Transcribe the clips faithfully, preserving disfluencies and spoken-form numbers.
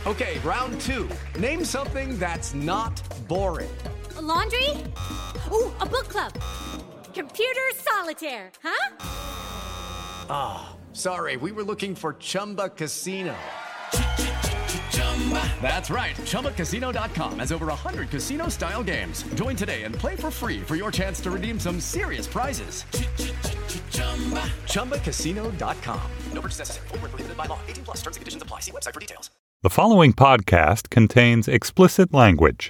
Okay, round two. Name something that's not boring. A laundry? Ooh, a book club. Computer solitaire, huh? Ah, oh, sorry, we were looking for Chumba Casino. That's right, Chumba Casino dot com has over one hundred casino-style games. Join today and play for free for your chance to redeem some serious prizes. Chumba Casino dot com. No purchase necessary. Void where prohibited by law. eighteen plus. Terms and conditions apply. See website for details. The following podcast contains explicit language.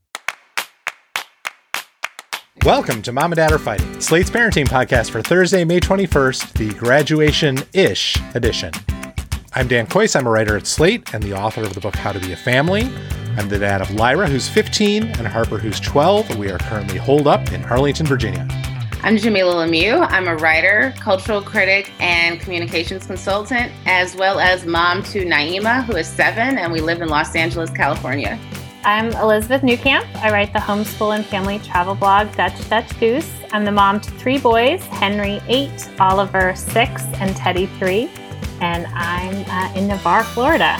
Welcome to Mom and Dad Are Fighting, Slate's parenting podcast for Thursday, May twenty-first, the graduation-ish edition. I'm Dan Kois. I'm a writer at Slate and the author of the book How to Be a Family. I'm the dad of Lyra, who's fifteen, and Harper, who's twelve. We are currently holed up in Arlington, Virginia. I'm Jamilah Lemieux. I'm a writer, cultural critic, and communications consultant, as well as mom to Naima, who is seven, and we live in Los Angeles, California. I'm Elizabeth Newcamp. I write the homeschool and family travel blog Dutch Dutch Goose. I'm the mom to three boys, Henry, eight, Oliver, six, and Teddy, three. And I'm uh, in Navarre, Florida.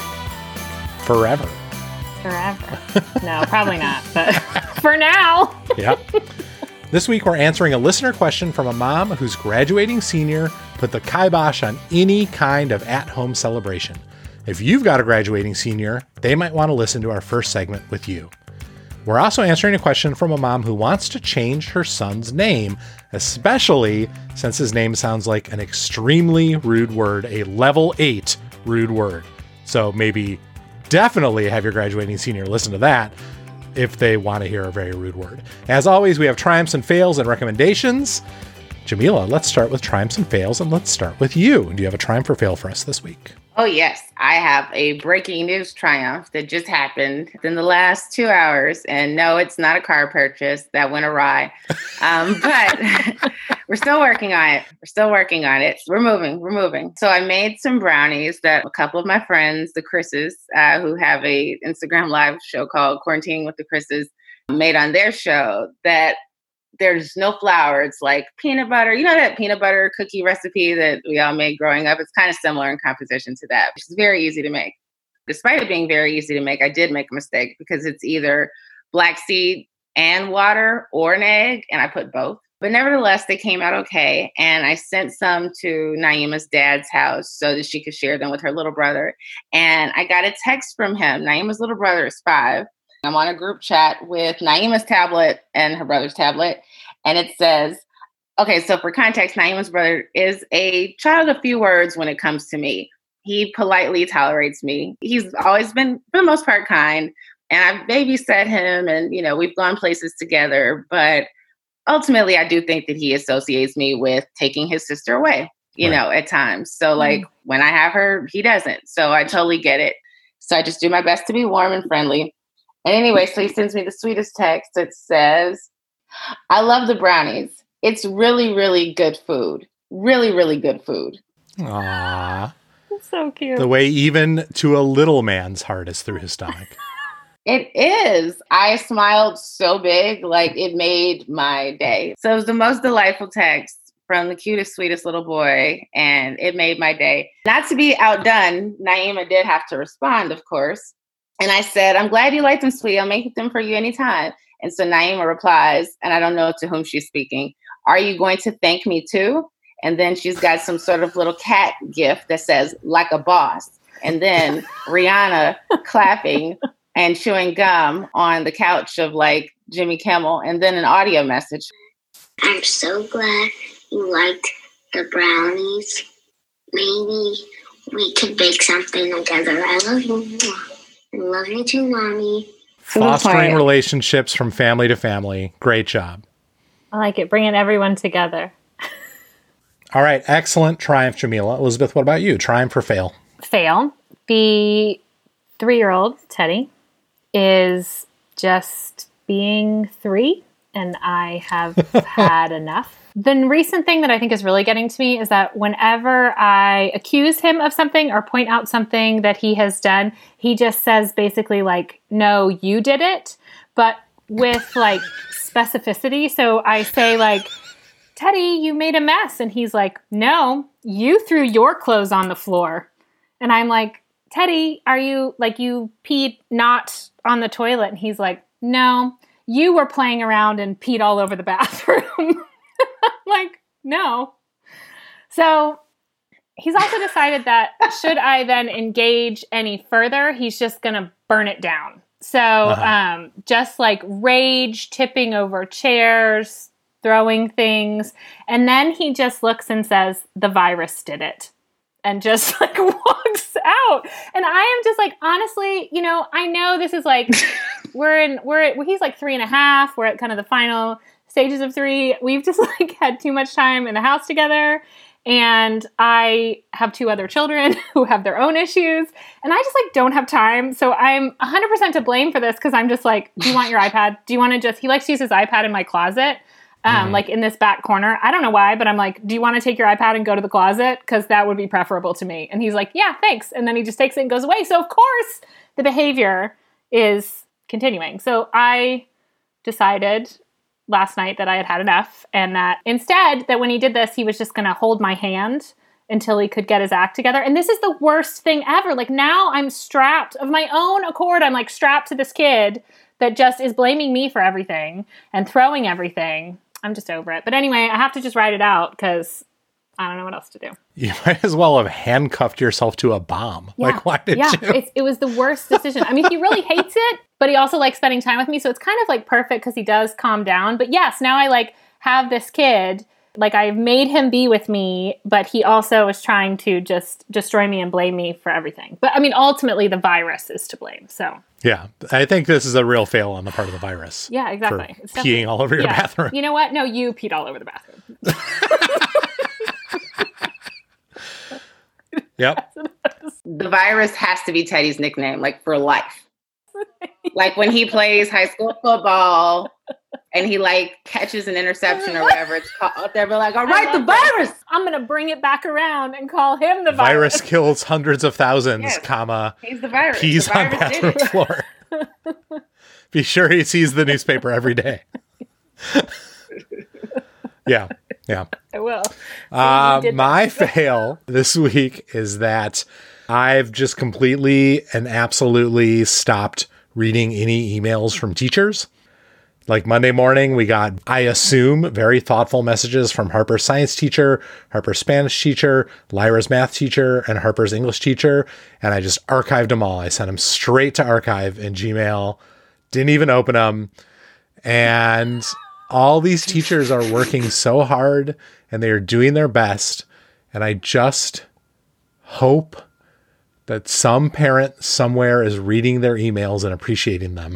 Forever. Forever. No, probably not, but for now. Yep. This week, we're answering a listener question from a mom whose graduating senior put the kibosh on any kind of at-home celebration. If you've got a graduating senior, they might want to listen to our first segment with you. We're also answering a question from a mom who wants to change her son's name, especially since his name sounds like an extremely rude word, a level eight rude word. So maybe definitely have your graduating senior listen to that if they want to hear a very rude word. As always, we have triumphs and fails and recommendations. Jamilah, let's start with triumphs and fails, and let's start with you. Do you have a triumph or fail for us this week? Oh, yes. I have a breaking news triumph that just happened in the last two hours. And no, it's not a car purchase that went awry. Um, but we're still working on it. We're still working on it. We're moving. We're moving. So I made some brownies that a couple of my friends, the Chris's, uh, who have a Instagram live show called Quarantining with the Chris's, made on their show that there's no flour. It's like peanut butter. You know that peanut butter cookie recipe that we all made growing up? It's kind of similar in composition to that, which is very easy to make. Despite it being very easy to make, I did make a mistake because it's either black seed and water or an egg, and I put both. But nevertheless, they came out okay. And I sent some to Naima's dad's house so that she could share them with her little brother. And I got a text from him. Naima's little brother is five. I'm on a group chat with Naima's tablet and her brother's tablet. And it says, okay, so for context, Naima's brother is a child of few words when it comes to me. He politely tolerates me. He's always been, for the most part, kind. And I've babysat him and, you know, we've gone places together. But ultimately, I do think that he associates me with taking his sister away, you right. know, at times. So like mm-hmm. when I have her, he doesn't. So I totally get it. So I just do my best to be warm and friendly. And anyway, so he sends me the sweetest text that says, I love the brownies. It's really, really good food. Really, really good food. Aww. That's so cute. The way even to a little man's heart is through his stomach. It is. I smiled so big, like it made my day. So it was the most delightful text from the cutest, sweetest little boy, and it made my day. Not to be outdone, Naima did have to respond, of course. And I said, I'm glad you like them, sweetie. I'll make them for you anytime. And so Naima replies, and I don't know to whom she's speaking, are you going to thank me too? And then she's got some sort of little cat gift that says, like a boss. And then Rihanna clapping and chewing gum on the couch of like Jimmy Kimmel. And then an audio message. I'm so glad you liked the brownies. Maybe we could bake something together. I love you. I love you too, Mommy. Fostering relationships from family to family. Great job. I like it. Bringing everyone together. All right. Excellent triumph, Jamilah. Elizabeth, what about you? Triumph or fail? Fail. The three-year-old, Teddy, is just being three, and I have had enough. The recent thing that I think is really getting to me is that whenever I accuse him of something or point out something that he has done, he just says basically like, no, you did it, but with like specificity. So I say like, Teddy, you made a mess. And he's like, no, you threw your clothes on the floor. And I'm like, Teddy, are you, like, you peed not on the toilet? And he's like, no, you were playing around and peed all over the bathroom. Like, no. So he's also decided that should I then engage any further, he's just going to burn it down. So uh-huh. um, just like rage, tipping over chairs, throwing things. And then he just looks and says, the virus did it. And just like walks out. And I am just like, honestly, you know, I know this is like, we're in, we're at, he's like three and a half. We're at kind of the final stages of three. We've just like had too much time in the house together. And I have two other children who have their own issues. And I just like don't have time. So I'm one hundred percent to blame for this because I'm just like, do you want your iPad? Do you want to just, he likes to use his iPad in my closet. Um, mm-hmm. Like in this back corner. I don't know why, but I'm like, do you want to take your iPad and go to the closet? Because that would be preferable to me. And he's like, yeah, thanks. And then he just takes it and goes away. So of course the behavior is continuing. So I decided last night that I had had enough and that instead that when he did this, he was just going to hold my hand until he could get his act together. And this is the worst thing ever. Like now I'm strapped of my own accord. I'm like strapped to this kid that just is blaming me for everything and throwing everything. I'm just over it. But anyway, I have to just write it out because I don't know what else to do. You might as well have handcuffed yourself to a bomb. Yeah, like, why did yeah, you? It's, it was the worst decision. I mean, he really hates it, but he also likes spending time with me. So it's kind of like perfect because he does calm down. But yes, now I like have this kid. Like I've made him be with me, but he also is trying to just destroy me and blame me for everything. But I mean, ultimately the virus is to blame. So yeah, I think this is a real fail on the part of the virus. Yeah, exactly. For peeing all over your yeah. bathroom. You know what? No, you peed all over the bathroom. Yep. The virus has to be Teddy's nickname, like for life. Like when he plays high school football and he like catches an interception or whatever it's called, they'll be like, all right, the virus. That. I'm going to bring it back around and call him the virus. Virus kills hundreds of thousands, yes. comma. He's the virus. Pees the on virus bathroom floor. Be sure he sees the newspaper every day. Yeah. Yeah. I will. Uh, my fail this week is that I've just completely and absolutely stopped reading any emails from teachers. Like Monday morning, we got, I assume, very thoughtful messages from Harper's science teacher, Harper's Spanish teacher, Lyra's math teacher, and Harper's English teacher. And I just archived them all. I sent them straight to archive in Gmail. Didn't even open them. And all these teachers are working so hard and they are doing their best. And I just hope that some parent somewhere is reading their emails and appreciating them.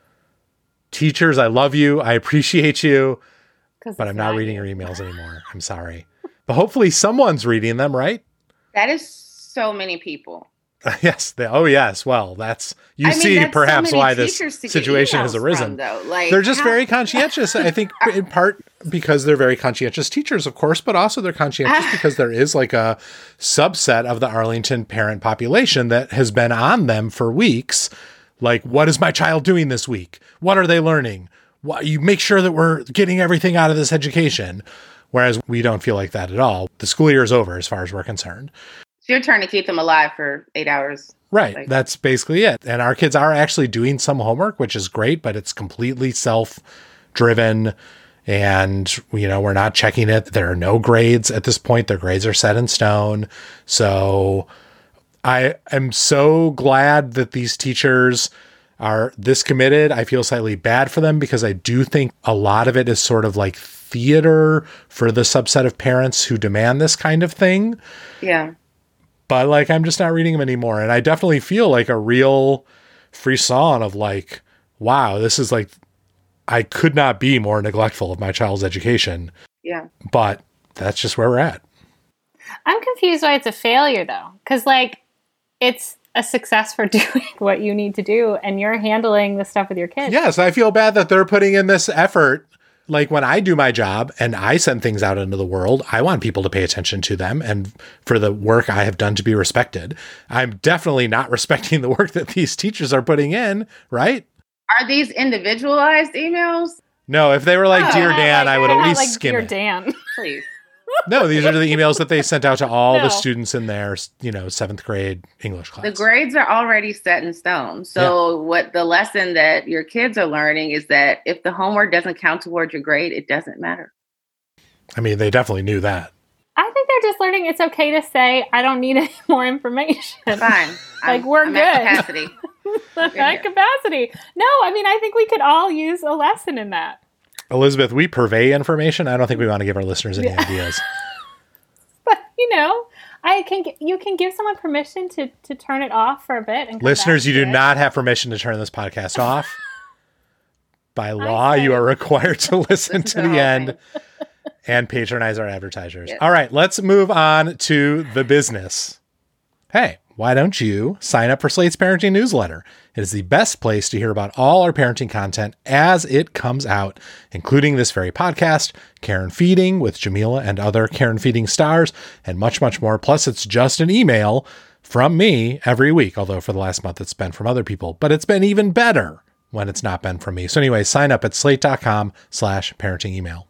Teachers, I love you. I appreciate you. But I'm not reading your emails anymore. I'm sorry. But hopefully someone's reading them, right? That is so many people. Yes. They, oh, yes. Well, that's, you I mean, see that's perhaps so why this situation has arisen. From, like, they're just how- very conscientious. I think in part because they're very conscientious teachers, of course, but also they're conscientious because there is like a subset of the Arlington parent population that has been on them for weeks. Like, what is my child doing this week? What are they learning? What, you make sure that we're getting everything out of this education. Whereas we don't feel like that at all. The school year is over as far as we're concerned. It's your turn to keep them alive for eight hours. Right. Like, that's basically it. And our kids are actually doing some homework, which is great, but it's completely self-driven. And, you know, we're not checking it. There are no grades at this point. Their grades are set in stone. So I am so glad that these teachers are this committed. I feel slightly bad for them because I do think a lot of it is sort of like theater for the subset of parents who demand this kind of thing. Yeah. But like, I'm just not reading them anymore. And I definitely feel like a real frisson of like, wow, this is like, I could not be more neglectful of my child's education. Yeah. But that's just where we're at. I'm confused why it's a failure though. Cause like it's a success for doing what you need to do and you're handling the stuff with your kids. Yes. I feel bad that they're putting in this effort. Like when I do my job and I send things out into the world, I want people to pay attention to them and for the work I have done to be respected. I'm definitely not respecting the work that these teachers are putting in, right? Are these individualized emails? No, if they were like, No, Dear not Dan, like- I would not at least like skim Dear it. Dan. Please. No, these are the emails that they sent out to all No. the students in their, you know, seventh grade English class. The grades are already set in stone. So what the lesson that your kids are learning is that if the homework doesn't count towards your grade, it doesn't matter. I mean, they definitely knew that. I think they're just learning it's okay to say, I don't need any more information. Fine. Like, I'm, we're I'm good. at capacity. At capacity. No, I mean, I think we could all use a lesson in that. Elizabeth, we purvey information. I don't think we want to give our listeners any Yeah. ideas. But, you know, I can. You can give someone permission to, to turn it off for a bit. And come Listeners, back you to do it. not have permission to turn this podcast off. By law, say- you are required to listen to the the whole end and patronize our advertisers. All right, let's move on to the business. Hey, why don't you sign up for Slate's parenting newsletter? It is the best place to hear about all our parenting content as it comes out, including this very podcast, Karen Feeding with Jamila and other Karen Feeding stars, and much, much more. Plus, it's just an email from me every week, although for the last month it's been from other people, but it's been even better when it's not been from me. So anyway, sign up at slate.com slash parenting email.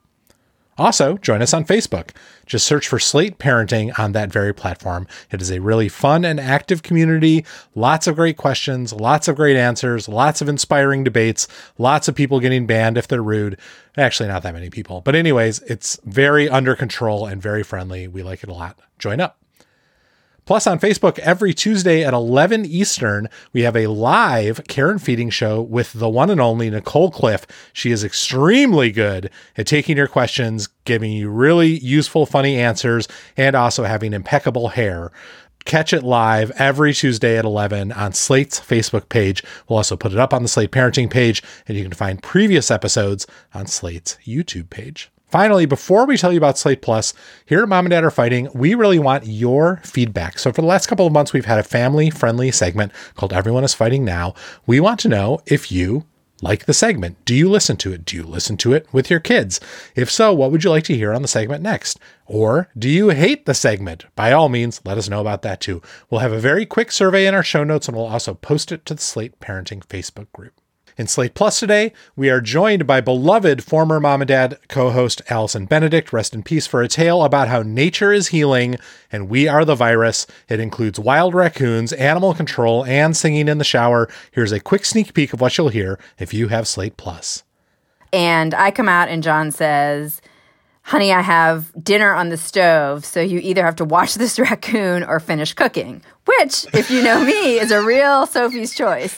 Also, join us on Facebook. Just search for Slate Parenting on that very platform. It is a really fun and active community. Lots of great questions, lots of great answers, lots of inspiring debates, lots of people getting banned if they're rude. Actually, not that many people. But anyways, it's very under control and very friendly. We like it a lot. Join up. Plus, on Facebook, every Tuesday at eleven Eastern, we have a live Karen Feeding show with the one and only Nicole Cliff. She is extremely good at taking your questions, giving you really useful, funny answers, and also having impeccable hair. Catch it live every Tuesday at eleven on Slate's Facebook page. We'll also put it up on the Slate Parenting page, and you can find previous episodes on Slate's YouTube page. Finally, before we tell you about Slate Plus, here at Mom and Dad Are Fighting, we really want your feedback. So for the last couple of months, we've had a family-friendly segment called Everyone is Fighting Now. We want to know if you like the segment. Do you listen to it? Do you listen to it with your kids? If so, what would you like to hear on the segment next? Or do you hate the segment? By all means, let us know about that too. We'll have a very quick survey in our show notes, and we'll also post it to the Slate Parenting Facebook group. In Slate Plus today, we are joined by beloved former Mom and Dad co-host Allison Benedict, rest in peace, for a tale about how nature is healing and we are the virus. It includes wild raccoons, animal control, and singing in the shower. Here's a quick sneak peek of what you'll hear if you have Slate Plus. And I come out and John says, honey, I have dinner on the stove, so you either have to watch this raccoon or finish cooking, which, if you know me, is a real Sophie's choice.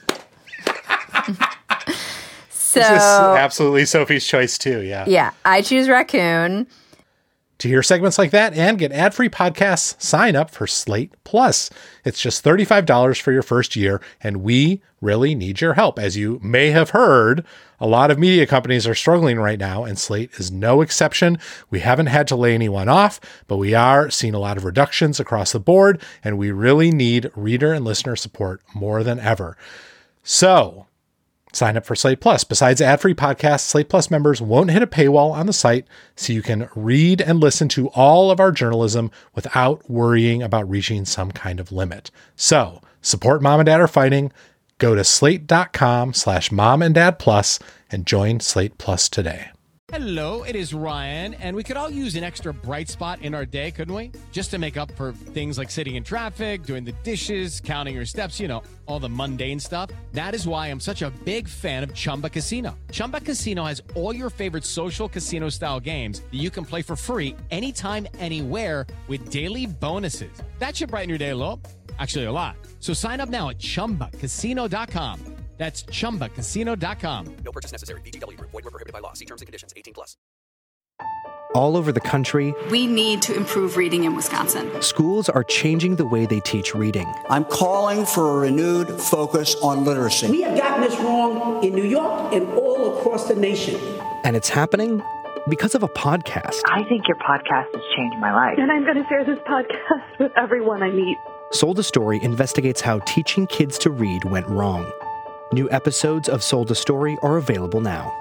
So, this is absolutely Sophie's choice too, yeah. Yeah, I choose raccoon. To hear segments like that and get ad-free podcasts, sign up for Slate Plus. It's just thirty-five dollars for your first year, and we really need your help. As you may have heard, a lot of media companies are struggling right now, and Slate is no exception. We haven't had to lay anyone off, but we are seeing a lot of reductions across the board, and we really need reader and listener support more than ever. So, sign up for Slate Plus. Besides ad-free podcasts, Slate Plus members won't hit a paywall on the site, so you can read and listen to all of our journalism without worrying about reaching some kind of limit. So, support Mom and Dad Are Fighting. Go to slate.com slash mom and dad plus and join Slate Plus today. Hello, it is Ryan, and we could all use an extra bright spot in our day, couldn't we? Just to make up for things like sitting in traffic, doing the dishes, counting your steps, you know, all the mundane stuff. That is why I'm such a big fan of Chumba Casino. Chumba Casino has all your favorite social casino-style games that you can play for free anytime, anywhere with daily bonuses. That should brighten your day a little. Actually, a lot. So sign up now at chumba casino dot com. That's chumba casino dot com. No purchase necessary. V G W Group. Void where prohibited by law. See terms and conditions. eighteen plus. All over the country, we need to improve reading in Wisconsin. Schools are changing the way they teach reading. I'm calling for a renewed focus on literacy. We have gotten this wrong in New York and all across the nation. And it's happening because of a podcast. I think your podcast has changed my life. And I'm going to share this podcast with everyone I meet. Sold a Story investigates how teaching kids to read went wrong. New episodes of Sold a Story are available now.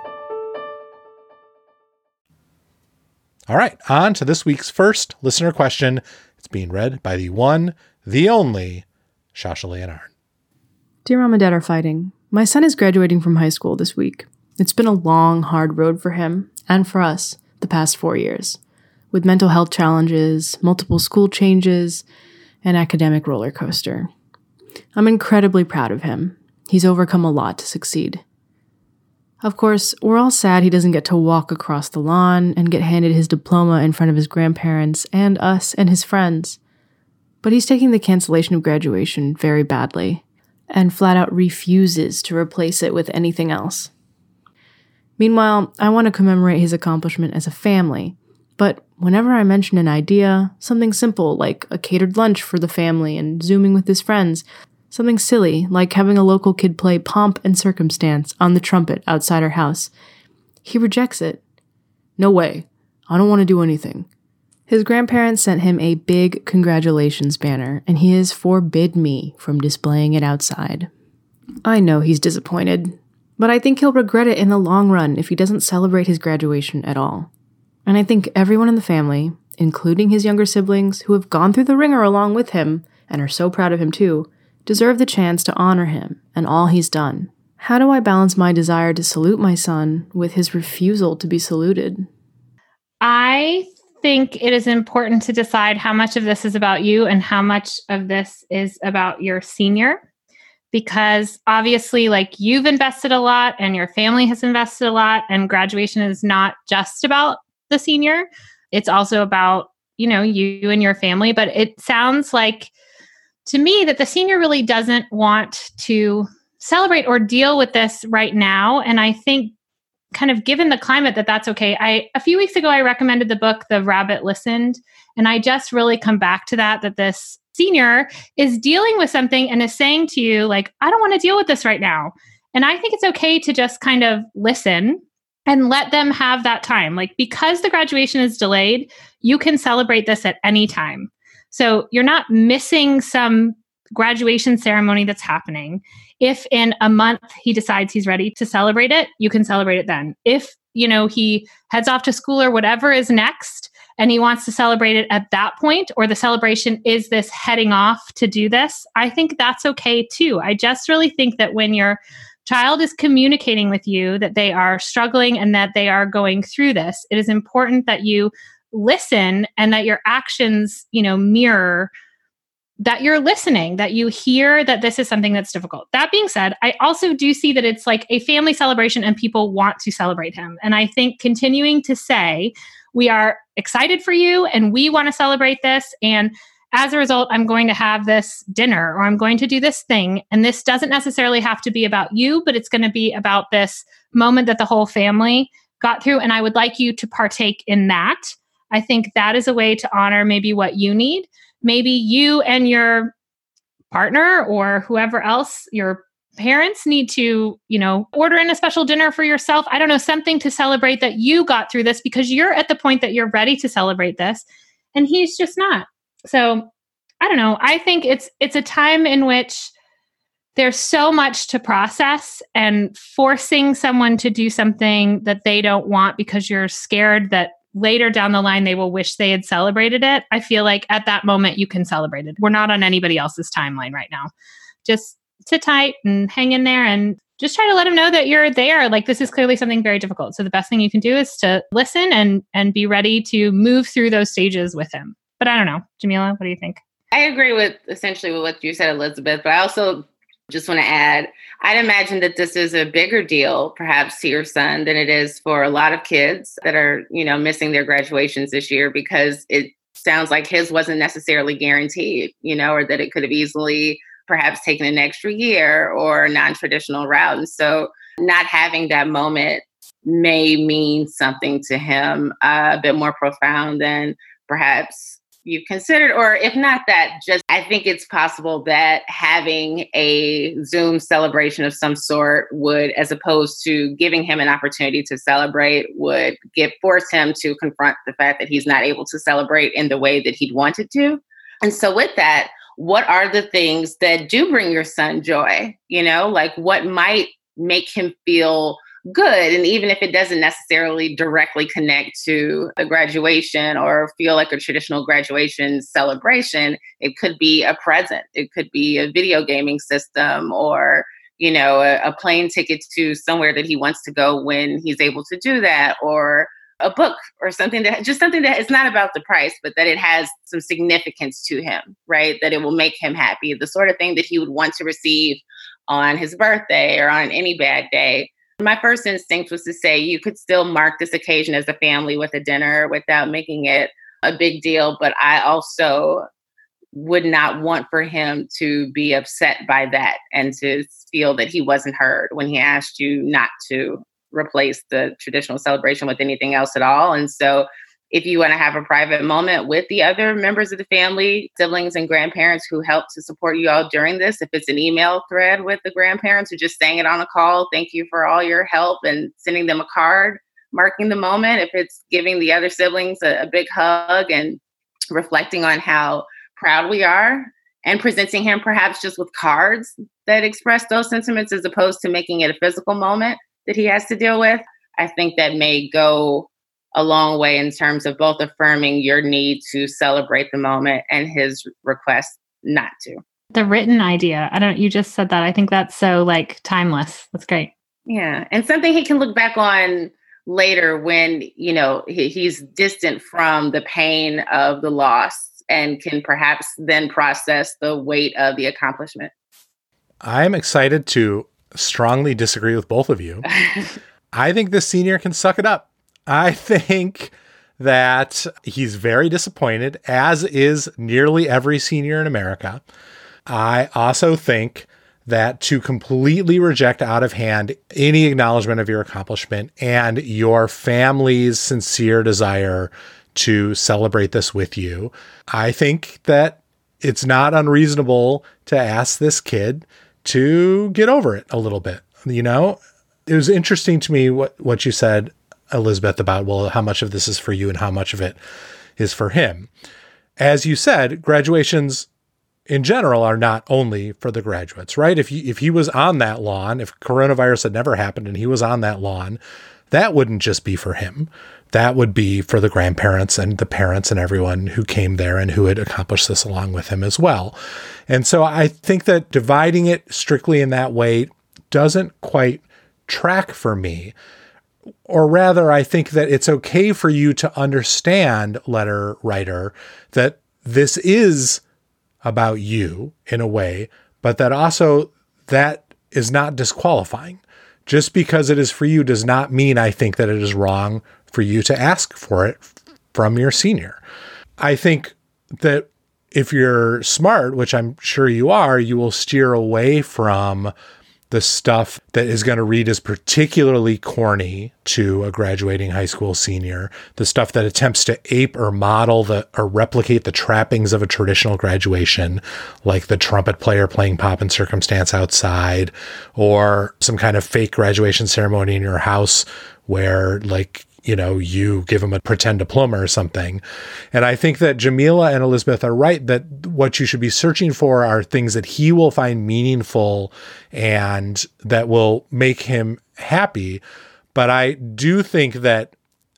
All right, on to this week's first listener question. It's being read by the one, the only, Shasha Leonard. Dear Mom and Dad Are Fighting. My son is graduating from high school this week. It's been a long, hard road for him, and for us, the past four years. with mental health challenges, multiple school changes, and academic roller coaster. I'm incredibly proud of him. He's overcome a lot to succeed. Of course, we're all sad he doesn't get to walk across the lawn and get handed his diploma in front of his grandparents and us and his friends. But he's taking the cancellation of graduation very badly and flat out refuses to replace it with anything else. Meanwhile, I want to commemorate his accomplishment as a family, but whenever I mention an idea, something simple like a catered lunch for the family and Zooming with his friends, something silly like having a local kid play Pomp and Circumstance on the trumpet outside our house, he rejects it. No way. I don't want to do anything. His grandparents sent him a big congratulations banner, and he has forbid me from displaying it outside. I know he's disappointed, but I think he'll regret it in the long run if he doesn't celebrate his graduation at all. And I think everyone in the family, including his younger siblings who have gone through the ringer along with him and are so proud of him too, deserve the chance to honor him and all he's done. How do I balance my desire to salute my son with his refusal to be saluted? I think it is important to decide how much of this is about you and how much of this is about your senior. Because obviously, like, you've invested a lot and your family has invested a lot, and graduation is not just about the senior. It's also about, you know, you and your family. But it sounds like to me that the senior really doesn't want to celebrate or deal with this right now. And I think kind of given the climate that that's okay. I, a few weeks ago, I recommended the book, The Rabbit Listened. And I just really come back to that, that this senior is dealing with something and is saying to you, like, I don't want to deal with this right now. And I think it's okay to just kind of listen and let them have that time. Like, because the graduation is delayed, you can celebrate this at any time. So you're not missing some graduation ceremony that's happening. If in a month he decides he's ready to celebrate it, you can celebrate it then. If, you know, he heads off to school or whatever is next and he wants to celebrate it at that point, or the celebration is this heading off to do this, I think that's okay too. I just really think that when your child is communicating with you that they are struggling and that they are going through this, it is important that you listen and that your actions, you know, mirror that you're listening, that you hear that this is something that's difficult. That being said, I also do see that it's like a family celebration and people want to celebrate him. And I think continuing to say, we are excited for you and we want to celebrate this. And as a result, I'm going to have this dinner or I'm going to do this thing. And this doesn't necessarily have to be about you, but it's going to be about this moment that the whole family got through. And I would like you to partake in that. I think that is a way to honor maybe what you need. Maybe you and your partner or whoever else, your parents, need to, you know, order in a special dinner for yourself. I don't know, something to celebrate that you got through this because you're at the point that you're ready to celebrate this and he's just not. So I don't know. I think it's it's a time in which there's so much to process, and forcing someone to do something that they don't want because you're scared that later down the line they will wish they had celebrated it. I feel like at that moment you can celebrate it. We're not on anybody else's timeline right now. Just sit tight and hang in there and just try to let them know that you're there. Like, this is clearly something very difficult. So the best thing you can do is to listen and and be ready to move through those stages with him. But I don't know. Jamila, what do you think? I agree with essentially with what you said, Elizabeth, but I also just want to add, I'd imagine that this is a bigger deal, perhaps, to your son than it is for a lot of kids that are, you know, missing their graduations this year, because it sounds like his wasn't necessarily guaranteed, you know, or that it could have easily perhaps taken an extra year or a non-traditional route. And so not having that moment may mean something to him uh, a bit more profound than perhaps you've considered, or if not that, just I think it's possible that having a Zoom celebration of some sort would, as opposed to giving him an opportunity to celebrate, would get force him to confront the fact that he's not able to celebrate in the way that he'd wanted to. And so with that, what are the things that do bring your son joy? You know, like what might make him feel good? And even if it doesn't necessarily directly connect to the graduation or feel like a traditional graduation celebration, it could be a present. It could be a video gaming system, or, you know, a, a plane ticket to somewhere that he wants to go when he's able to do that, or a book or something that just something that it's not about the price, but that it has some significance to him, right? That it will make him happy. The sort of thing that he would want to receive on his birthday or on any bad day. My first instinct was to say you could still mark this occasion as a family with a dinner without making it a big deal. But I also would not want for him to be upset by that and to feel that he wasn't heard when he asked you not to replace the traditional celebration with anything else at all. And so if you want to have a private moment with the other members of the family, siblings and grandparents who helped to support you all during this, if it's an email thread with the grandparents or just saying it on a call, thank you for all your help, and sending them a card marking the moment. If it's giving the other siblings a, a big hug and reflecting on how proud we are, and presenting him perhaps just with cards that express those sentiments as opposed to making it a physical moment that he has to deal with, I think that may go a long way in terms of both affirming your need to celebrate the moment and his request not to. The written idea, I don't, you just said that. I think that's so like timeless. That's great. Yeah. And something he can look back on later when, you know, he, he's distant from the pain of the loss and can perhaps then process the weight of the accomplishment. I'm excited to strongly disagree with both of you. I think this senior can suck it up. I think that he's very disappointed, as is nearly every senior in America. I also think that to completely reject out of hand any acknowledgement of your accomplishment and your family's sincere desire to celebrate this with you, I think that it's not unreasonable to ask this kid to get over it a little bit. You know, it was interesting to me what, what you said, Elizabeth, about, well, how much of this is for you and how much of it is for him. As you said, graduations in general are not only for the graduates, right? If he, if he was on that lawn, if coronavirus had never happened and he was on that lawn, that wouldn't just be for him. That would be for the grandparents and the parents and everyone who came there and who had accomplished this along with him as well. And so I think that dividing it strictly in that way doesn't quite track for me. Or rather, I think that it's okay for you to understand, letter writer, that this is about you in a way, but that also that is not disqualifying. Just because it is for you does not mean I think that it is wrong for you to ask for it from your senior. I think that if you're smart, which I'm sure you are, you will steer away from the stuff that is going to read as particularly corny to a graduating high school senior, the stuff that attempts to ape or model the or replicate the trappings of a traditional graduation, like the trumpet player playing Pomp and Circumstance outside, or some kind of fake graduation ceremony in your house where, like, you know, you give them a pretend diploma or something. And I think that Jamila and Elizabeth are right that what you should be searching for are things that he will find meaningful and that will make him happy. But I do think that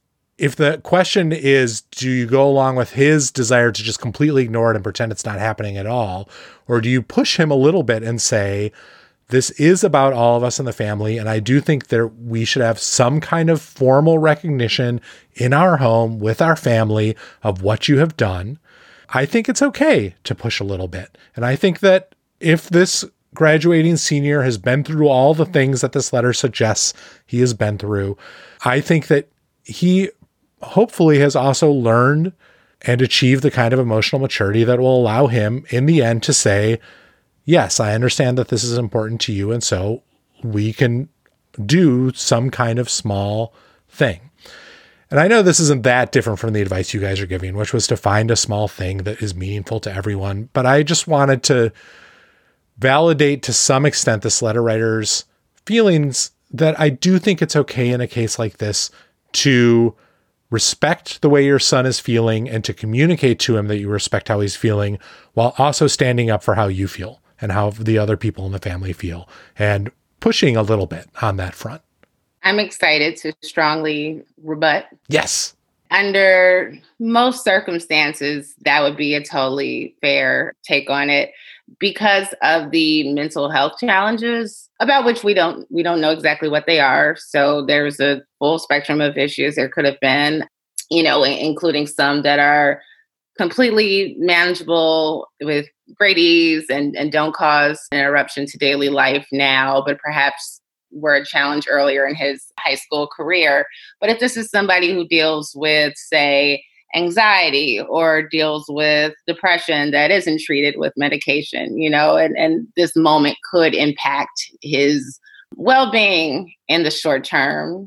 if the question is, do you go along with his desire to just completely ignore it and pretend it's not happening at all? Or do you push him a little bit and say, this is about all of us in the family, and I do think that we should have some kind of formal recognition in our home with our family of what you have done. I think it's okay to push a little bit. And I think that if this graduating senior has been through all the things that this letter suggests he has been through, I think that he hopefully has also learned and achieved the kind of emotional maturity that will allow him in the end to say, yes, I understand that this is important to you, and so we can do some kind of small thing. And I know this isn't that different from the advice you guys are giving, which was to find a small thing that is meaningful to everyone. But I just wanted to validate to some extent this letter writer's feelings that I do think it's okay in a case like this to respect the way your son is feeling and to communicate to him that you respect how he's feeling while also standing up for how you feel and how the other people in the family feel and pushing a little bit on that front. I'm excited to strongly rebut. Yes. Under most circumstances, that would be a totally fair take on it. because of the mental health challenges about which we don't we don't know exactly what they are. So there's a full spectrum of issues there could have been, you know, including some that are completely manageable with great ease and, and don't cause an interruption to daily life now, but perhaps were a challenge earlier in his high school career. But if this is somebody who deals with, say, anxiety or deals with depression that isn't treated with medication, you know, and, and this moment could impact his well-being in the short term,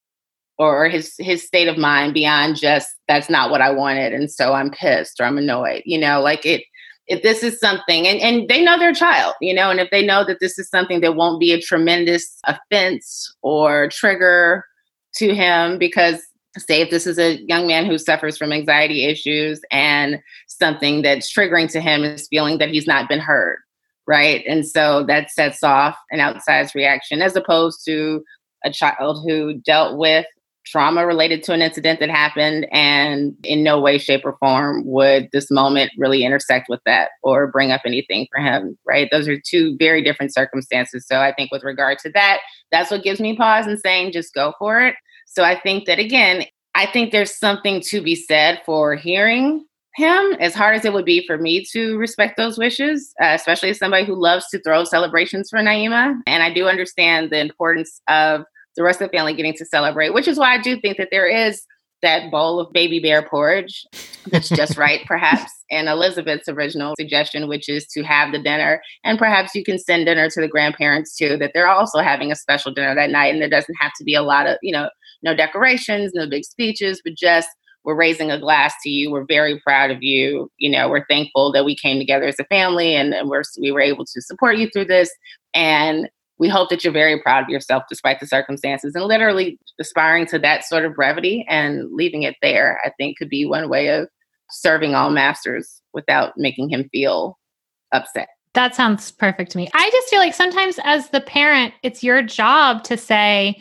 or his his state of mind beyond just, that's not what I wanted, and so I'm pissed or I'm annoyed, you know, like it, if this is something, and, and they know their child, you know, and if they know that this is something that won't be a tremendous offense or trigger to him, because say if this is a young man who suffers from anxiety issues and something that's triggering to him is feeling that he's not been heard, right? And so that sets off an outsized reaction, as opposed to a child who dealt with trauma related to an incident that happened and in no way, shape, or form would this moment really intersect with that or bring up anything for him, right? Those are two very different circumstances. So I think with regard to that, that's what gives me pause in saying just go for it. So I think that, again, I think there's something to be said for hearing him, as hard as it would be for me to respect those wishes, uh, especially as somebody who loves to throw celebrations for Naima. And I do understand the importance of the rest of the family getting to celebrate, which is why I do think that there is that bowl of baby bear porridge that's just right, perhaps, and Elizabeth's original suggestion, which is to have the dinner. And perhaps you can send dinner to the grandparents too, that they're also having a special dinner that night. And there doesn't have to be a lot of, you know, no decorations, no big speeches, but just we're raising a glass to you. We're very proud of you. You know, we're thankful that we came together as a family and, and we're, we were able to support you through this. And we hope that you're very proud of yourself despite the circumstances, and literally aspiring to that sort of brevity and leaving it there, I think could be one way of serving all masters without making him feel upset. That sounds perfect to me. I just feel like sometimes as the parent, it's your job to say,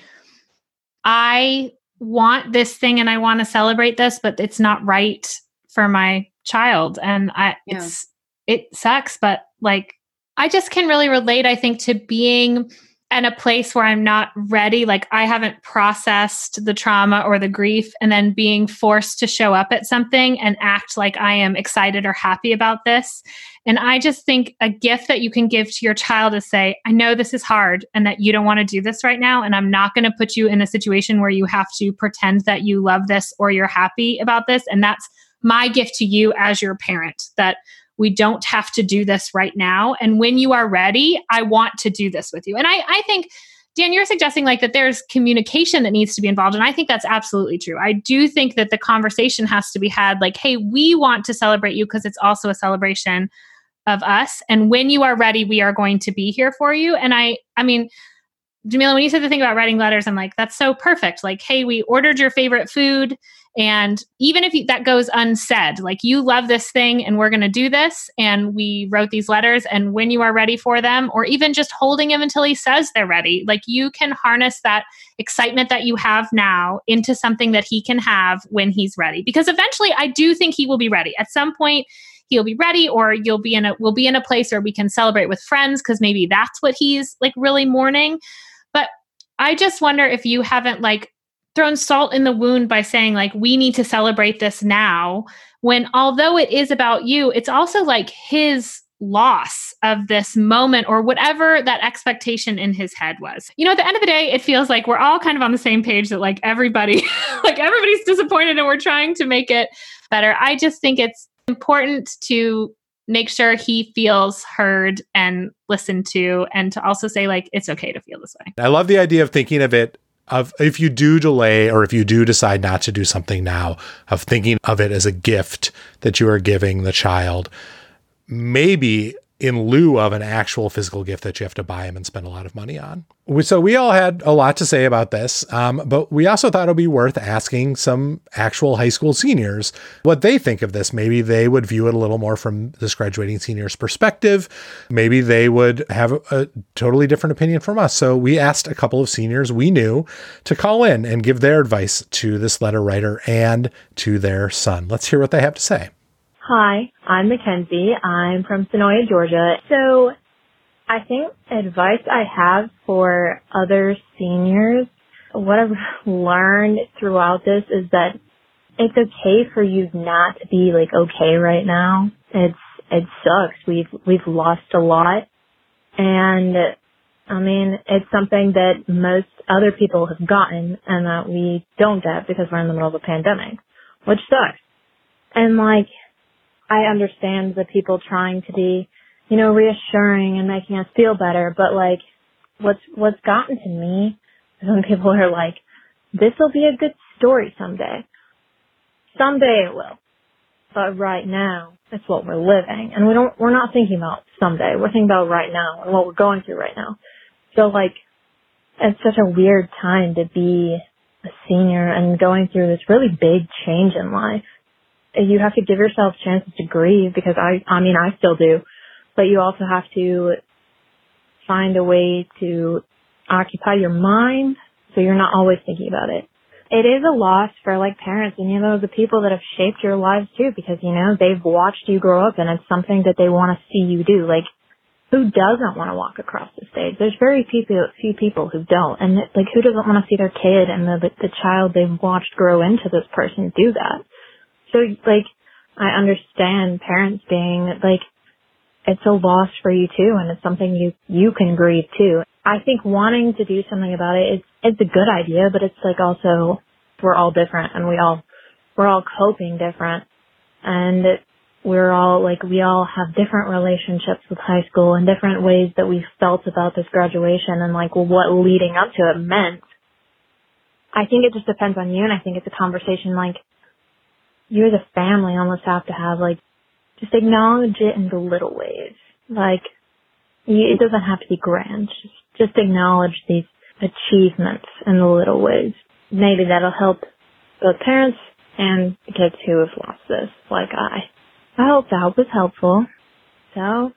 I want this thing and I want to celebrate this, but it's not right for my child. And I, yeah. it's, it sucks, but like, I just can really relate, I think, to being in a place where I'm not ready. Like I haven't processed the trauma or the grief, and then being forced to show up at something and act like I am excited or happy about this. And I just think a gift that you can give to your child is say, I know this is hard and that you don't want to do this right now. And I'm not going to put you in a situation where you have to pretend that you love this or you're happy about this. And that's my gift to you as your parent, that we don't have to do this right now. And when you are ready, I want to do this with you. And I, I think, Dan, you're suggesting like that there's communication that needs to be involved. And I think that's absolutely true. I do think that the conversation has to be had like, hey, we want to celebrate you because it's also a celebration of us. And when you are ready, we are going to be here for you. And I, I mean, Jamila, when you said the thing about writing letters, I'm like, that's so perfect. Like, hey, we ordered your favorite food. And even if you, that goes unsaid, like you love this thing and we're going to do this. And we wrote these letters, and when you are ready for them, or even just holding him until he says they're ready, like you can harness that excitement that you have now into something that he can have when he's ready. Because eventually I do think he will be ready. At some point he'll be ready, or you'll be in a, we'll be in a place where we can celebrate with friends, because maybe that's what he's like really mourning. But I just wonder if you haven't like thrown salt in the wound by saying like, we need to celebrate this now, when although it is about you, it's also like his loss of this moment or whatever that expectation in his head was. You know, at the end of the day, it feels like we're all kind of on the same page that like everybody, like everybody's disappointed and we're trying to make it better. I just think it's important to make sure he feels heard and listened to, and to also say like, it's okay to feel this way. I love the idea of thinking of it of if you do delay, or if you do decide not to do something now, of thinking of it as a gift that you are giving the child, maybe in lieu of an actual physical gift that you have to buy him and spend a lot of money on. So we all had a lot to say about this, um, but we also thought it would be worth asking some actual high school seniors what they think of this. Maybe they would view it a little more from this graduating senior's perspective. Maybe they would have a totally different opinion from us. So we asked a couple of seniors we knew to call in and give their advice to this letter writer and to their son. Let's hear what they have to say. Hi, I'm Mackenzie. I'm from Sonoya, Georgia. So I think advice I have for other seniors, what I've learned throughout this is that it's okay for you not to be like okay right now. It's, it sucks. We've, we've lost a lot. And I mean, it's something that most other people have gotten and that we don't get because we're in the middle of a pandemic, which sucks. And like, I understand the people trying to be, you know, reassuring and making us feel better, but like, what's, what's gotten to me is when people are like, this will be a good story someday. Someday it will. But right now, it's what we're living. And we don't, we're not thinking about someday. We're thinking about right now and what we're going through right now. So like, it's such a weird time to be a senior and going through this really big change in life. You have to give yourself chances to grieve because I, I mean, I still do, but you also have to find a way to occupy your mind so you're not always thinking about it. It is a loss for like parents and, you know, the people that have shaped your lives too, because, you know, they've watched you grow up and it's something that they want to see you do. Like, who doesn't want to walk across the stage? There's very people, few people who don't. And like, who doesn't want to see their kid and the, the child they've watched grow into this person do that? So, like, I understand parents being, like, it's a loss for you, too, and it's something you, you can grieve, too. I think wanting to do something about it, it's, it's a good idea, but it's, like, also, we're all different, and we all, we're all coping different, and we're all, like, we all have different relationships with high school and different ways that we felt about this graduation and, like, what leading up to it meant. I think it just depends on you, and I think it's a conversation, like, you as a family almost have to have, like, just acknowledge it in the little ways. Like, you, it doesn't have to be grand. Just, just acknowledge these achievements in the little ways. Maybe that'll help both parents and the kids who have lost this, like I. I hope that was helpful. So,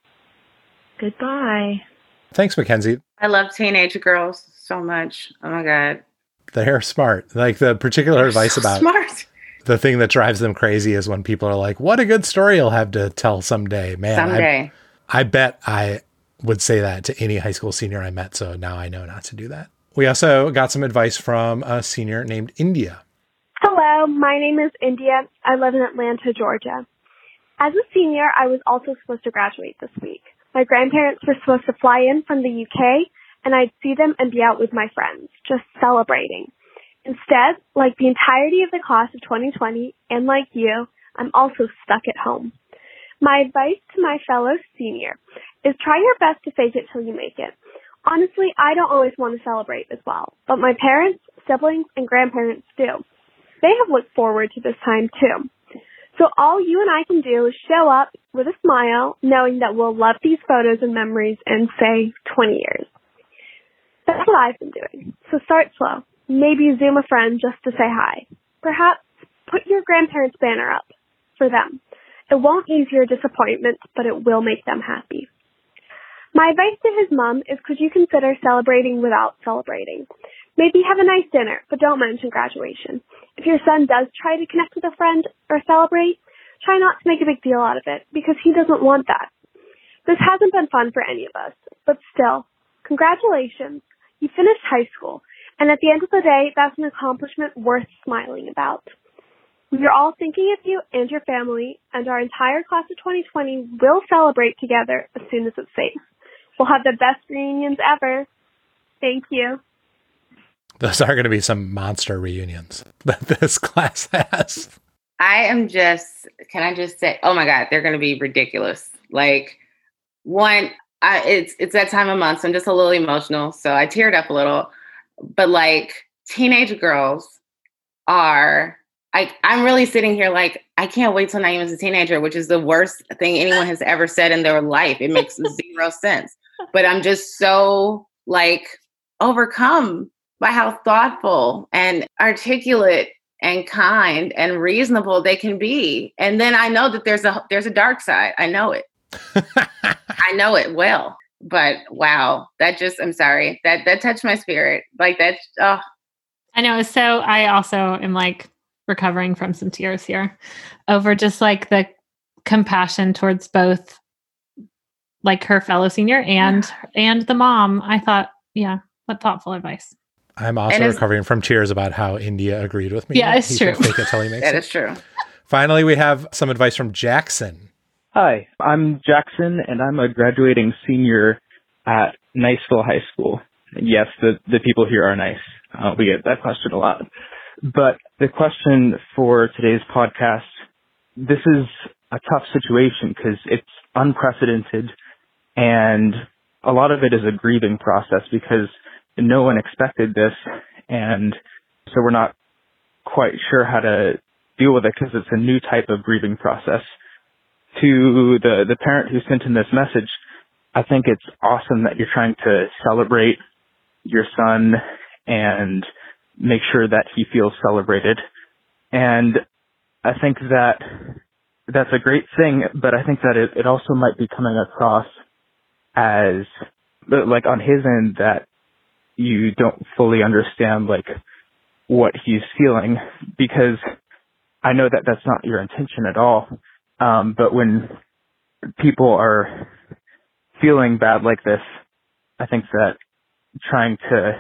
goodbye. Thanks, Mackenzie. I love teenage girls so much. Oh my God. They're smart. Like the particular They're advice so about smart. The thing that drives them crazy is when people are like, what a good story you'll have to tell someday. Man, Someday. I, I bet I would say that to any high school senior I met. So now I know not to do that. We also got some advice from a senior named India. Hello, my name is India. I live in Atlanta, Georgia. As a senior, I was also supposed to graduate this week. My grandparents were supposed to fly in from the U K, and I'd see them and be out with my friends, just celebrating. Instead, like the entirety of the class of twenty twenty, and like you, I'm also stuck at home. My advice to my fellow senior is try your best to fake it till you make it. Honestly, I don't always want to celebrate as well, but my parents, siblings, and grandparents do. They have looked forward to this time too. So all you and I can do is show up with a smile, knowing that we'll love these photos and memories in, say, twenty years. That's what I've been doing. So start slow. Maybe Zoom a friend just to say hi. Perhaps put your grandparents' banner up for them. It won't ease your disappointment, but it will make them happy. My advice to his mom is could you consider celebrating without celebrating? Maybe have a nice dinner, but don't mention graduation. If your son does try to connect with a friend or celebrate, try not to make a big deal out of it because he doesn't want that. This hasn't been fun for any of us, but still, congratulations. You finished high school. And at the end of the day, that's an accomplishment worth smiling about. We are all thinking of you and your family, and our entire class of twenty twenty will celebrate together as soon as it's safe. We'll have the best reunions ever. Thank you. Those are going to be some monster reunions that this class has. I am just, can I just say, oh my God, they're going to be ridiculous. Like, one, I, it's it's that time of month, so I'm just a little emotional, so I teared up a little. But like teenage girls are, I, I'm really sitting here like, I can't wait till Naeem is a teenager, which is the worst thing anyone has ever said in their life. It makes zero sense. But I'm just so like overcome by how thoughtful and articulate and kind and reasonable they can be. And then I know that there's a there's a dark side. I know it. I know it well. But wow, that just, I'm sorry, that that touched my spirit. Like that, oh. I know. So I also am like recovering from some tears here over just like the compassion towards both, like her fellow senior and and the mom. I thought, yeah, what thoughtful advice. I'm also recovering from tears about how India agreed with me. Yeah, it's he true. Can fake it till he makes That it. is true. Finally, we have some advice from Jackson. Hi, I'm Jackson, and I'm a graduating senior at Niceville High School. Yes, the, the people here are nice. Uh, we get that question a lot. But the question for today's podcast, this is a tough situation because it's unprecedented, and a lot of it is a grieving process because no one expected this, and so we're not quite sure how to deal with it because it's a new type of grieving process. To the, the parent who sent in this message, I think it's awesome that you're trying to celebrate your son and make sure that he feels celebrated. And I think that that's a great thing, but I think that it, it also might be coming across as, like on his end, that you don't fully understand like what he's feeling, because I know that that's not your intention at all. Um, but when people are feeling bad like this, I think that trying to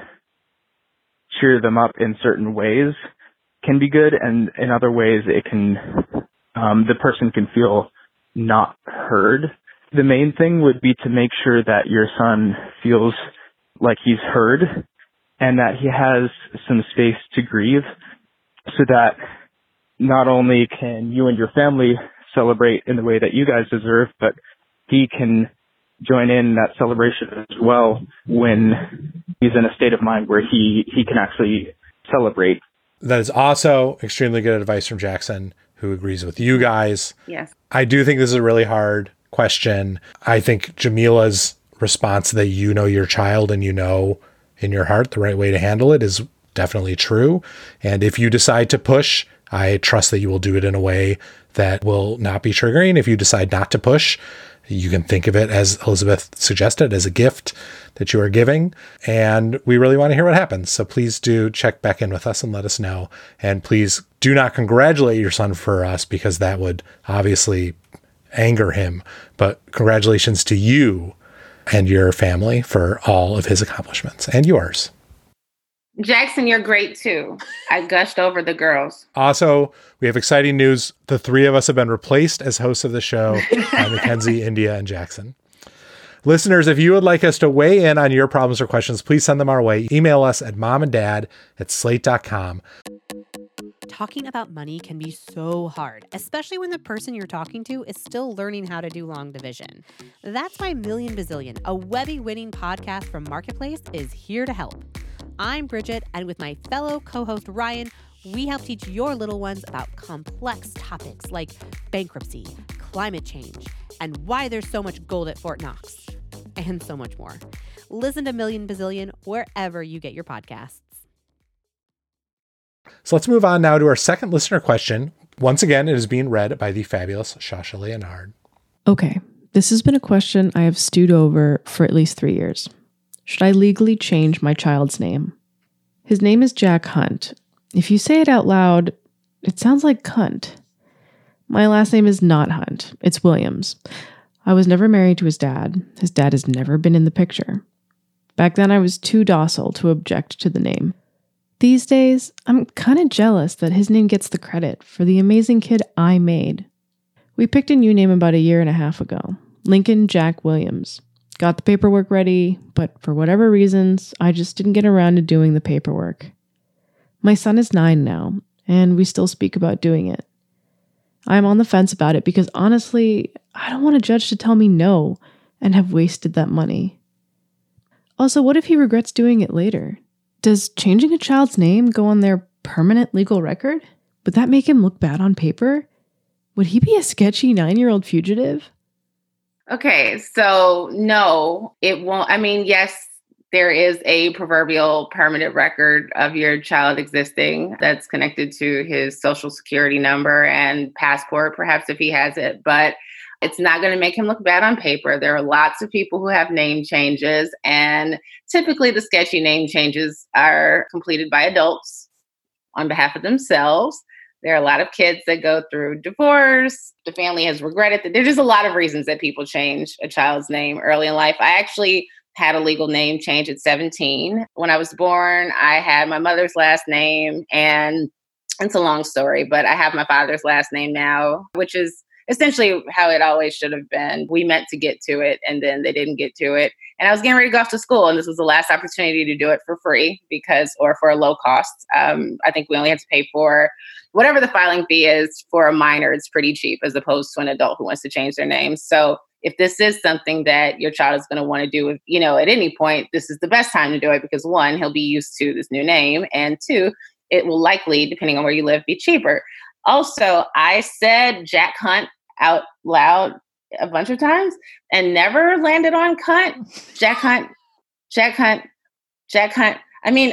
cheer them up in certain ways can be good, and in other ways it can, um, the person can feel not heard. The main thing would be to make sure that your son feels like he's heard and that he has some space to grieve, so that not only can you and your family celebrate in the way that you guys deserve, but he can join in that celebration as well when he's in a state of mind where he, he can actually celebrate. That is also extremely good advice from Jackson, who agrees with you guys. Yes. I do think this is a really hard question. I think Jamila's response that you know your child and you know in your heart the right way to handle it is definitely true. And if you decide to push, I trust that you will do it in a way that will not be triggering. If you decide not to push, you can think of it, as Elizabeth suggested, as a gift that you are giving. And we really want to hear what happens. So please do check back in with us and let us know. And please do not congratulate your son for us, because that would obviously anger him. But congratulations to you and your family for all of his accomplishments and yours. Jackson, you're great too. I gushed over the girls. Also, we have exciting news. The three of us have been replaced as hosts of the show by Mackenzie, India, and Jackson. Listeners, if you would like us to weigh in on your problems or questions, please send them our way. Email us at momanddad at slate dot com. Talking about money can be so hard, especially when the person you're talking to is still learning how to do long division. That's why Million Bazillion, a Webby-winning podcast from Marketplace, is here to help. I'm Bridget, and with my fellow co-host Ryan, we help teach your little ones about complex topics like bankruptcy, climate change, and why there's so much gold at Fort Knox, and so much more. Listen to Million Bazillion wherever you get your podcasts. So let's move on now to our second listener question. Once again, it is being read by the fabulous Shasha Leonard. Okay, this has been a question I have stewed over for at least three years. Should I legally change my child's name? His name is Jack Hunt. If you say it out loud, it sounds like cunt. My last name is not Hunt. It's Williams. I was never married to his dad. His dad has never been in the picture. Back then, I was too docile to object to the name. These days, I'm kind of jealous that his name gets the credit for the amazing kid I made. We picked a new name about a year and a half ago, Lincoln Jack Williams. Got the paperwork ready, but for whatever reasons, I just didn't get around to doing the paperwork. My son is nine now, and we still speak about doing it. I'm on the fence about it because honestly, I don't want a judge to tell me no and have wasted that money. Also, what if he regrets doing it later? Does changing a child's name go on their permanent legal record? Would that make him look bad on paper? Would he be a sketchy nine-year-old fugitive? Okay, so no, it won't. I mean, yes, there is a proverbial permanent record of your child existing that's connected to his social security number and passport, perhaps if he has it, but it's not going to make him look bad on paper. There are lots of people who have name changes, and typically the sketchy name changes are completed by adults on behalf of themselves. There are a lot of kids that go through divorce. The family has regretted that. There's just a lot of reasons that people change a child's name early in life. I actually had a legal name change at seventeen. When I was born, I had my mother's last name, and it's a long story, but I have my father's last name now, which is essentially how it always should have been. We meant to get to it, and then they didn't get to it. And I was getting ready to go off to school, and this was the last opportunity to do it for free because, or for a low cost. Um, I think we only had to pay for whatever the filing fee is for a minor. It's pretty cheap as opposed to an adult who wants to change their name. So if this is something that your child is going to want to do, you know, at any point, this is the best time to do it because one, he'll be used to this new name, and two, it will likely, depending on where you live, be cheaper. Also, I said Jack Hunt out loud a bunch of times and never landed on Cunt. Jack Hunt, Jack Hunt, Jack Hunt. I mean,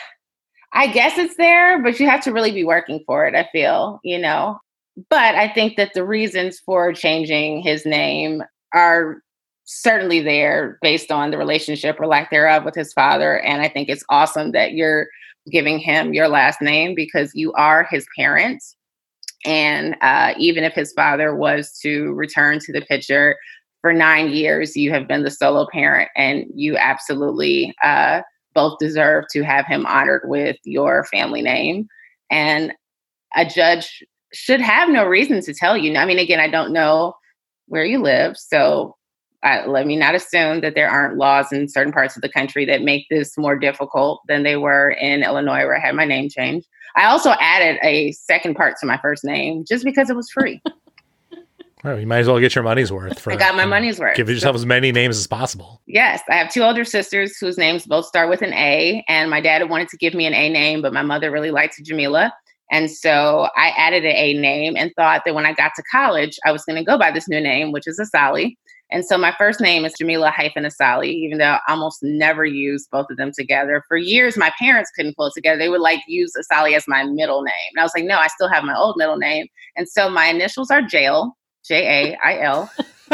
I guess it's there, but you have to really be working for it, I feel, you know. But I think that the reasons for changing his name are certainly there based on the relationship or lack thereof with his father. And I think it's awesome that you're giving him your last name because you are his parents. And uh, even if his father was to return to the picture for nine years, you have been the solo parent, and you absolutely uh, both deserve to have him honored with your family name. And a judge should have no reason to tell you. I mean, again, I don't know where you live, so I, let me not assume that there aren't laws in certain parts of the country that make this more difficult than they were in Illinois, where I had my name changed. I also added a second part to my first name just because it was free. Well, you might as well get your money's worth. For, I got my money's worth. Give yourself as many names as possible. Yes. I have two older sisters whose names both start with an A, and my dad wanted to give me an A name, but my mother really liked Jamila. And so I added an A name and thought that when I got to college, I was going to go by this new name, which is Asali. And so my first name is Jamila hyphen Asali, even though I almost never used both of them together. For years, my parents couldn't pull it together. They would like use Asali as my middle name. And I was like, no, I still have my old middle name. And so my initials are Jail, J A I L.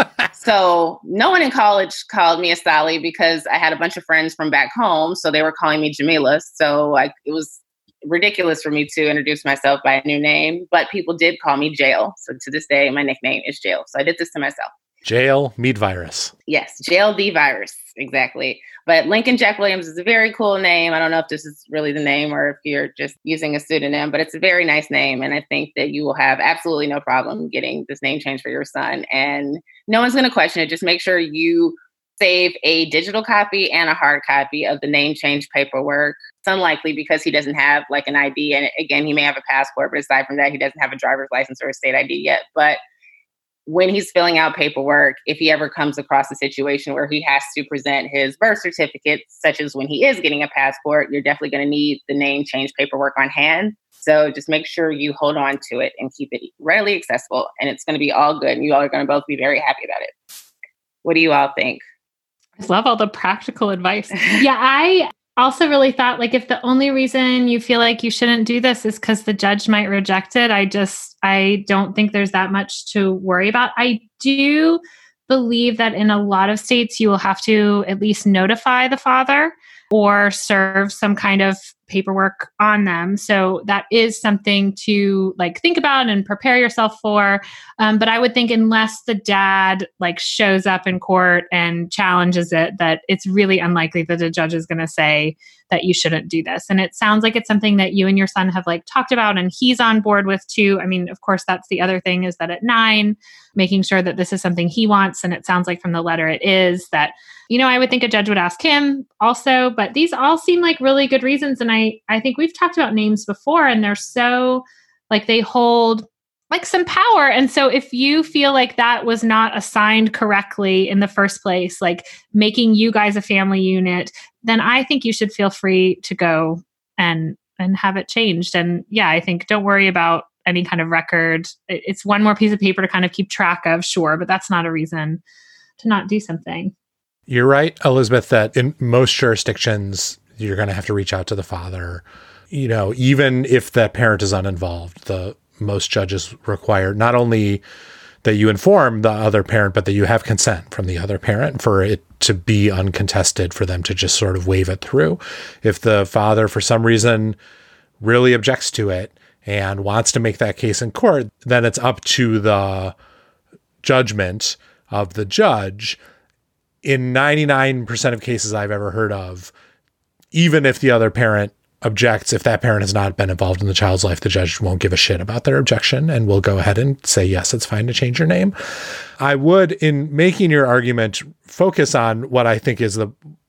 So no one in college called me Asali because I had a bunch of friends from back home. So they were calling me Jamila. So like it was ridiculous for me to introduce myself by a new name, but people did call me Jail. So to this day, my nickname is Jail. So I did this to myself. Jail, meat virus. Yes, Jail the virus. Exactly. But Lincoln Jack Williams is a very cool name. I don't know if this is really the name or if you're just using a pseudonym, but it's a very nice name. And I think that you will have absolutely no problem getting this name change for your son. And no one's going to question it. Just make sure you save a digital copy and a hard copy of the name change paperwork. It's unlikely because he doesn't have like an I D. And again, he may have a passport, but aside from that, he doesn't have a driver's license or a state I D yet. But when he's filling out paperwork, if he ever comes across a situation where he has to present his birth certificate, such as when he is getting a passport, you're definitely going to need the name change paperwork on hand. So just make sure you hold on to it and keep it readily accessible, and it's going to be all good. And you all are going to both be very happy about it. What do you all think? I love all the practical advice. Yeah, I also really thought like if the only reason you feel like you shouldn't do this is because the judge might reject it, I just, I don't think there's that much to worry about. I do believe that in a lot of states, you will have to at least notify the father or serve some kind of paperwork on them. So that is something to like think about and prepare yourself for. Um, but I would think unless the dad like shows up in court and challenges it, that it's really unlikely that the judge is going to say that you shouldn't do this. And it sounds like it's something that you and your son have like talked about and he's on board with too. I mean, of course, that's the other thing is that at nine, making sure that this is something he wants. And it sounds like from the letter it is that, you know, I would think a judge would ask him also, but these all seem like really good reasons. And I, I think we've talked about names before and they're so like they hold like some power. And so if you feel like that was not assigned correctly in the first place, like making you guys a family unit, then I think you should feel free to go and, and have it changed. And yeah, I think don't worry about any kind of record. It's one more piece of paper to kind of keep track of, sure, but that's not a reason to not do something. You're right, Elizabeth, that in most jurisdictions, you're going to have to reach out to the father. You know, even if the parent is uninvolved, the most judges require not only that you inform the other parent, but that you have consent from the other parent for it to be uncontested, for them to just sort of wave it through. If the father, for some reason, really objects to it and wants to make that case in court, then it's up to the judgment of the judge. In ninety-nine percent of cases I've ever heard of, even if the other parent objects, if that parent has not been involved in the child's life, the judge won't give a shit about their objection and will go ahead and say, yes, it's fine to change your name. I would, in making your argument, focus on what I think is the,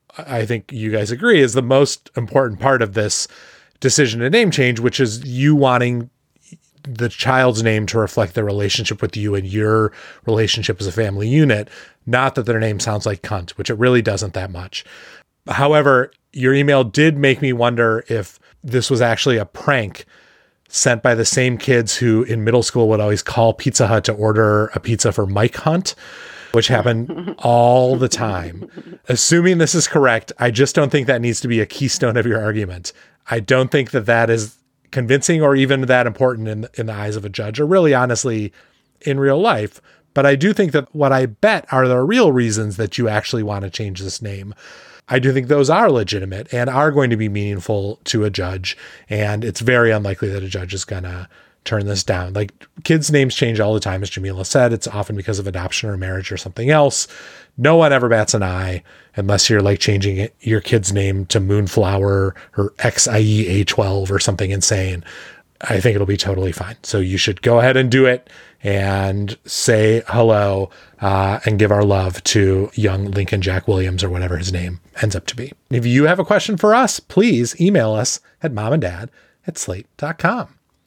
I think you guys agree, is the most important part of this decision to name change, which is you wanting the child's name to reflect their relationship with you and your relationship as a family unit, not that their name sounds like cunt, which it really doesn't that much. However, your email did make me wonder if this was actually a prank sent by the same kids who in middle school would always call Pizza Hut to order a pizza for Mike Hunt, which happened all the time. Assuming this is correct, I just don't think that needs to be a keystone of your argument. I don't think that that is convincing or even that important in, in the eyes of a judge, or really honestly in real life. But I do think that what I bet are the real reasons that you actually want to change this name. I do think those are legitimate and are going to be meaningful to a judge. And it's very unlikely that a judge is going to turn this down. Like, kids' names change all the time, as Jamila said. It's often because of adoption or marriage or something else. No one ever bats an eye unless you're like changing it, your kid's name to Moonflower or X I E A twelve or something insane. I think it'll be totally fine. So you should go ahead and do it and say hello uh, and give our love to young Lincoln Jack Williams or whatever his name ends up to be. If you have a question for us, please email us at momanddad at slate dot com.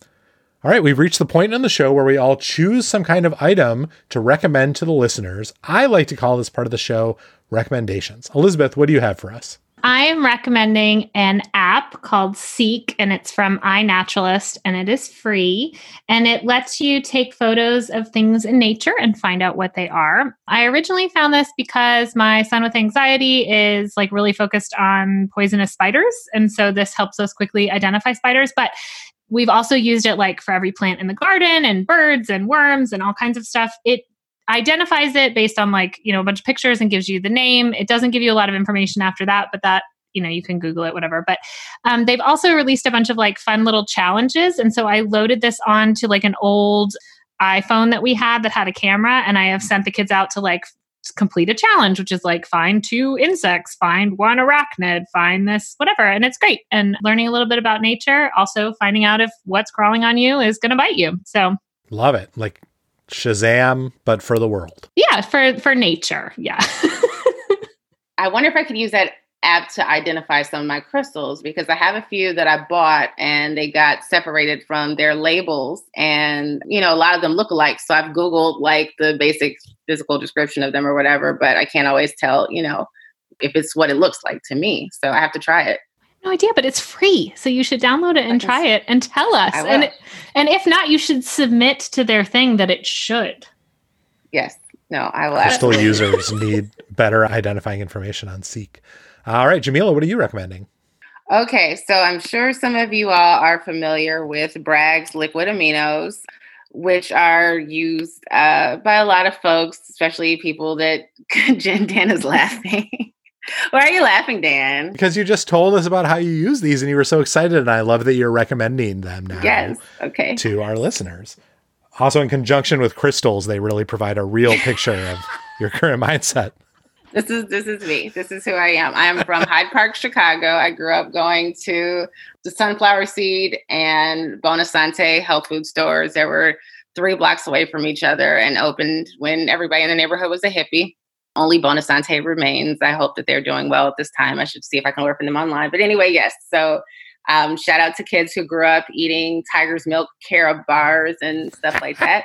All right, we've reached the point in the show where we all choose some kind of item to recommend to the listeners. I like to call this part of the show recommendations. Elizabeth, what do you have for us? I am recommending an app called Seek, and it's from iNaturalist, and it is free, and it lets you take photos of things in nature and find out what they are. I originally found this because my son with anxiety is like really focused on poisonous spiders, and so this helps us quickly identify spiders, but we've also used it like for every plant in the garden and birds and worms and all kinds of stuff. It identifies it based on like, you know, a bunch of pictures and gives you the name. It doesn't give you a lot of information after that, but that, you know, you can Google it, whatever. But um, they've also released a bunch of like fun little challenges. And so I loaded this onto like an old iPhone that we had that had a camera. And I have sent the kids out to like complete a challenge, which is like find two insects, find one arachnid, find this, whatever. And it's great. And learning a little bit about nature, also finding out if what's crawling on you is going to bite you. So love it. Like Shazam, but for the world. Yeah, for for nature. Yeah. I wonder if I could use that app to identify some of my crystals, because I have a few that I bought and they got separated from their labels, and you know, a lot of them look alike. So I've Googled like the basic physical description of them or whatever, but I can't always tell, you know, if it's what it looks like to me. So I have to try it. No idea, but it's free. So you should download it and try it and tell us. And it, and if not, you should submit to their thing that it should. Yes. No, I will. Crystal users need better identifying information on Seek. All right, Jamila, what are you recommending? Okay, so I'm sure some of you all are familiar with Bragg's liquid aminos, which are used uh, by a lot of folks, especially people that Dan is laughing. Why are you laughing, Dan? Because you just told us about how you use these and you were so excited, and I love that you're recommending them now. Yes, okay. To our listeners. Also, in conjunction with crystals, they really provide a real picture of your current mindset. This is this is me. This is who I am. I am from Hyde Park, Chicago. I grew up going to the Sunflower Seed and Bonasante health food stores. They were three blocks away from each other and opened when everybody in the neighborhood was a hippie. Only Bonasante remains. I hope that they're doing well at this time. I should see if I can work with them online. But anyway, yes. So um, shout out to kids who grew up eating Tiger's Milk carob bars and stuff like that.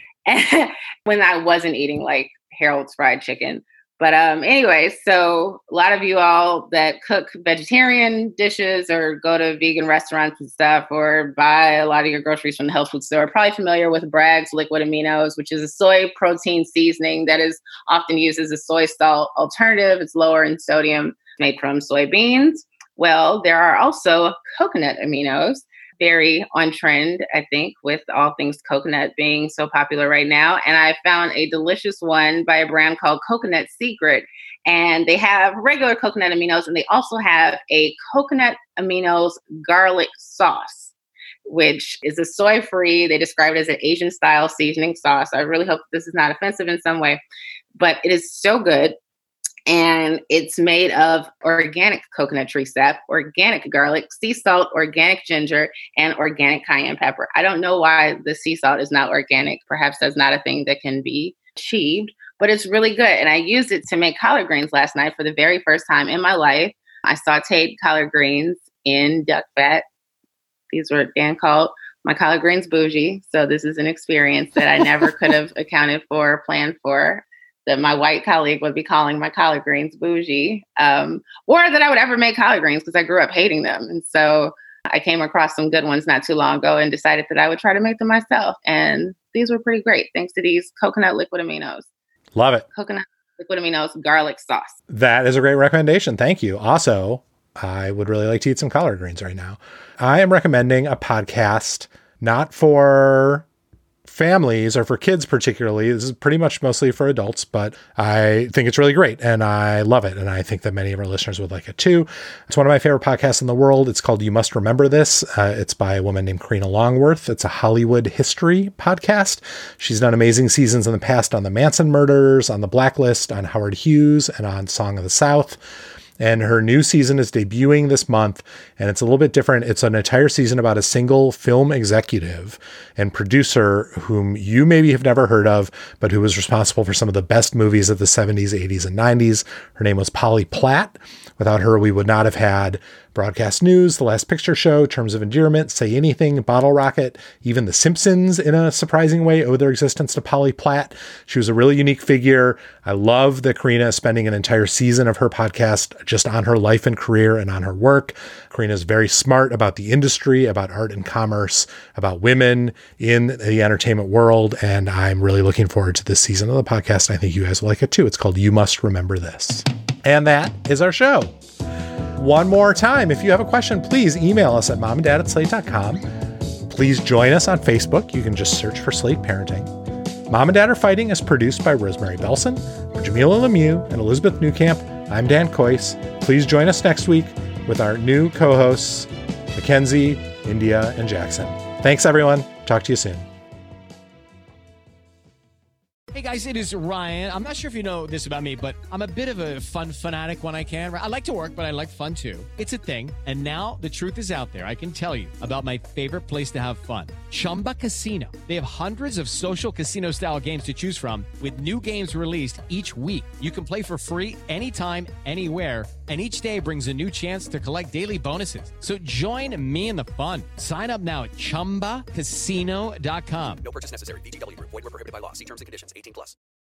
And when I wasn't eating like Harold's fried chicken. But um, anyway, so a lot of you all that cook vegetarian dishes or go to vegan restaurants and stuff, or buy a lot of your groceries from the health food store, are probably familiar with Bragg's liquid aminos, which is a soy protein seasoning that is often used as a soy salt alternative. It's lower in sodium, made from soybeans. Well, there are also coconut aminos. Very on trend, I think, with all things coconut being so popular right now. And I found a delicious one by a brand called Coconut Secret. And they have regular coconut aminos, and they also have a coconut aminos garlic sauce which is a soy-free, they describe it as an Asian-style seasoning sauce. I really hope this is not offensive in some way, but it is so good. And it's made of organic coconut tree sap, organic garlic, sea salt, organic ginger, and organic cayenne pepper. I don't know why the sea salt is not organic. Perhaps that's not a thing that can be achieved, but it's really good. And I used it to make collard greens last night for the very first time in my life. I sauteed collard greens in duck fat. These were, Dan called my collard greens bougie. So this is an experience that I never could have accounted for or planned for, that my white colleague would be calling my collard greens bougie, um, or that I would ever make collard greens because I grew up hating them. And so I came across some good ones not too long ago and decided that I would try to make them myself. And these were pretty great thanks to these coconut liquid aminos. Love it. Coconut liquid aminos, garlic sauce. That is a great recommendation. Thank you. Also, I would really like to eat some collard greens right now. I am recommending a podcast not for families or for kids particularly. This is pretty much mostly for adults, but I think it's really great and I love it. And I think that many of our listeners would like it too. It's one of my favorite podcasts in the world. It's called You Must Remember This. Uh, it's by a woman named Karina Longworth. It's a Hollywood history podcast. She's done amazing seasons in the past on the Manson murders, on The Blacklist, on Howard Hughes, and on Song of the South. And her new season is debuting this month, and it's a little bit different. It's an entire season about a single film executive and producer whom you maybe have never heard of, but who was responsible for some of the best movies of the seventies, eighties, and nineties. Her name was Polly Platt. Without her, we would not have had Broadcast News, The Last Picture Show, Terms of Endearment, Say Anything, Bottle Rocket, even The Simpsons, in a surprising way, owe their existence to Polly Platt. She was a really unique figure. I love that Karina is spending an entire season of her podcast just on her life and career and on her work. Karina is very smart about the industry, about art and commerce, about women in the entertainment world, and I'm really looking forward to this season of the podcast. I think you guys will like it too. It's called You Must Remember This. And that is our show. One more time, if you have a question, please email us at mom and dad at slate dot com. Please join us on Facebook. You can just search for Slate Parenting. Mom and Dad Are Fighting is produced by Rosemary Belson, Jamila Lemieux, and Elizabeth Newcamp. I'm Dan Kois. Please join us next week with our new co-hosts, Mackenzie, India, and Jackson. Thanks, everyone. Talk to you soon. Hey guys, it is Ryan. I'm not sure if you know this about me, but I'm a bit of a fun fanatic when I can. I like to work, but I like fun too. It's a thing. And now the truth is out there. I can tell you about my favorite place to have fun. Chumba Casino. They have hundreds of social casino style games to choose from with new games released each week. You can play for free anytime, anywhere. And each day brings a new chance to collect daily bonuses. So join me in the fun. Sign up now at chumba casino dot com. No purchase necessary. V G W Group. Void where prohibited by law. See terms and conditions. eighteen plus.